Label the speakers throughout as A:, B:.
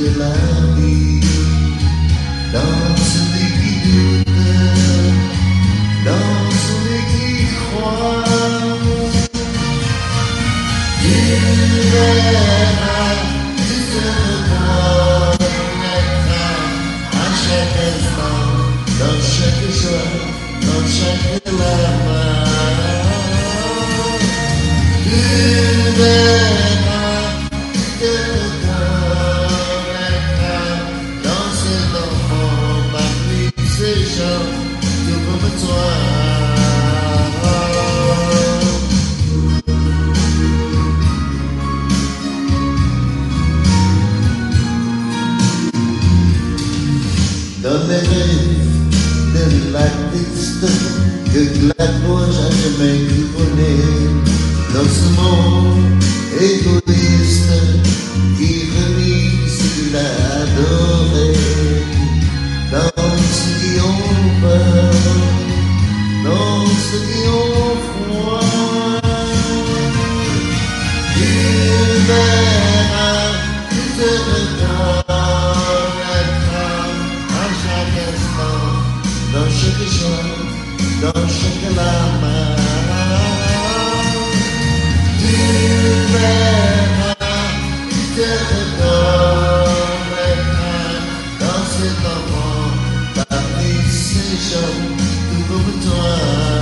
A: de la vie. Dans celui qui doute, dans celui qui croit, tu verras, tu te reconnaîtras à chaque instant, dans chaque joie, dans chaque larme. Tu verras, tu te reconnaîtras dans cet enfant parmi ces gens, tout comme toi. Dans les rêves de l'artiste que la gloire n'a jamais pu connaître, dans ce monde égoïste qui renie ce qu'il a adoré, dans ceux qui ont peur, dans ceux qui ont froid, tu verras, tu te reconnaîtras à chaque instant, dans chaque joie, dans chaque larme. Tu verras, tu te reconnaîtras dans cet enfant, parmi ces gens, tout comme toi.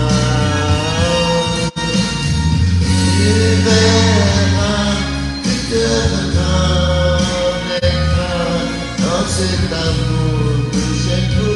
A: Tu verras, tu te reconnaîtras dans cet amour que j'ai trouvé.